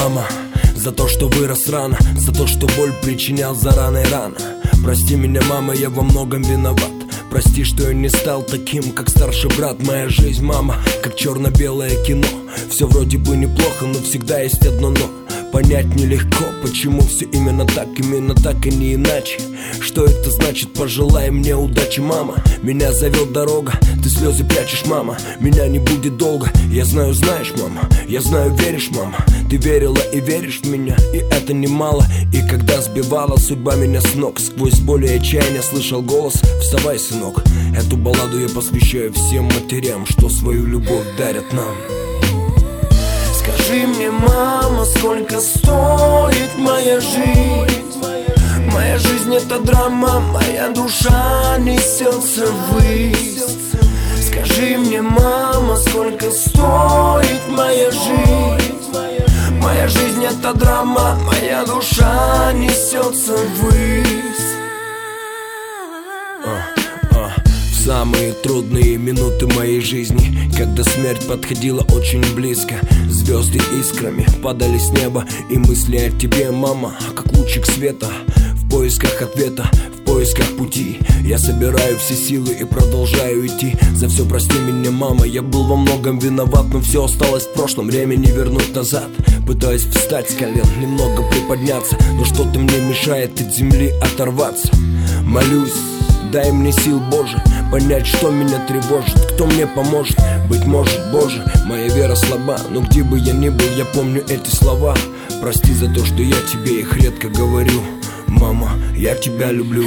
мама, за то, что вырос рано, за то, что боль причинял зарано и рано. Прости меня, мама, я во многом виноват. Прости, что я не стал таким, как старший брат. Моя жизнь, мама, как черно-белое кино. Все вроде бы неплохо, но всегда есть одно но. Понять нелегко, почему все именно так и не иначе. Что это значит? Пожелай мне удачи, мама. Меня зовет дорога, ты слезы прячешь, мама. Меня не будет долго, я знаю, знаешь, мама. Я знаю, веришь, мама. Ты верила и веришь в меня, и это немало. И когда сбивала судьба меня с ног, сквозь боль и отчаяние слышал голос: вставай, сынок. Эту балладу я посвящаю всем матерям, что свою любовь дарят нам. Скажи мне, мама, сколько стоит моя жизнь? Моя жизнь — это драма, моя душа несется ввысь. Скажи мне, мама, сколько стоит моя жизнь? Моя жизнь — это драма, моя душа несется ввысь. В самые трудные минуты моей жизни, когда смерть подходила очень близко, звезды искрами падали с неба, и мысли о тебе, мама, как лучик света. В поисках ответа, в поисках пути я собираю все силы и продолжаю идти. За все прости меня, мама, я был во многом виноват, но все осталось в прошлом, время не вернуть назад. Пытаюсь встать с колен, немного приподняться, но что-то мне мешает от земли оторваться. Молюсь, дай мне сил, Боже, понять, что меня тревожит, кто мне поможет. Быть может, Боже, моя вера слаба, но где бы я ни был, я помню эти слова. Прости за то, что я тебе их редко говорю. Мама, я тебя люблю.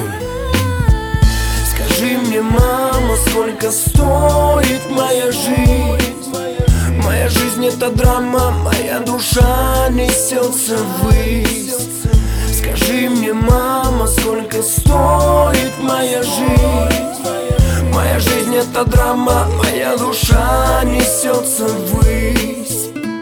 Скажи мне, мама, сколько стоит моя жизнь? Моя жизнь — это драма, моя душа несется ввысь. Скажи мне, мама, сколько стоит моя жизнь? Моя жизнь — это драма, моя душа несется ввысь.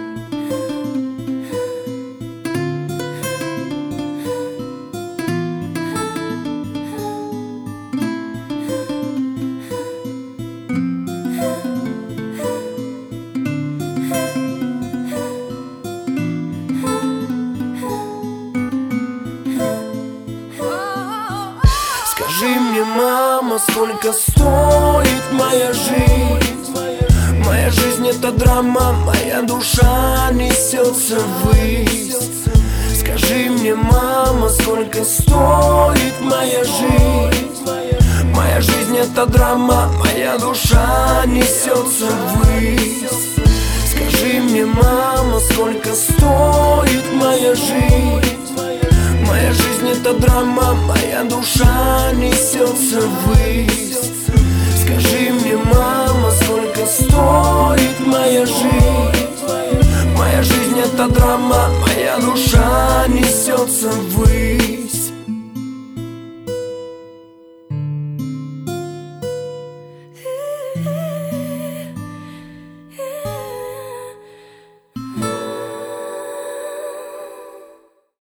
Скажи мне, мама, сколько стоит моя жизнь? Моя жизнь — это драма, моя душа несется ввысь. Скажи мне, мама, сколько стоит моя жизнь? Моя жизнь — это драма, моя душа несется ввысь. Скажи мне, мама, сколько стоит моя жизнь? Моя жизнь — это драма, моя душа несется ввысь. Скажи мне, мама, сколько стоит моя жизнь? Моя жизнь — это драма, моя душа несется ввысь.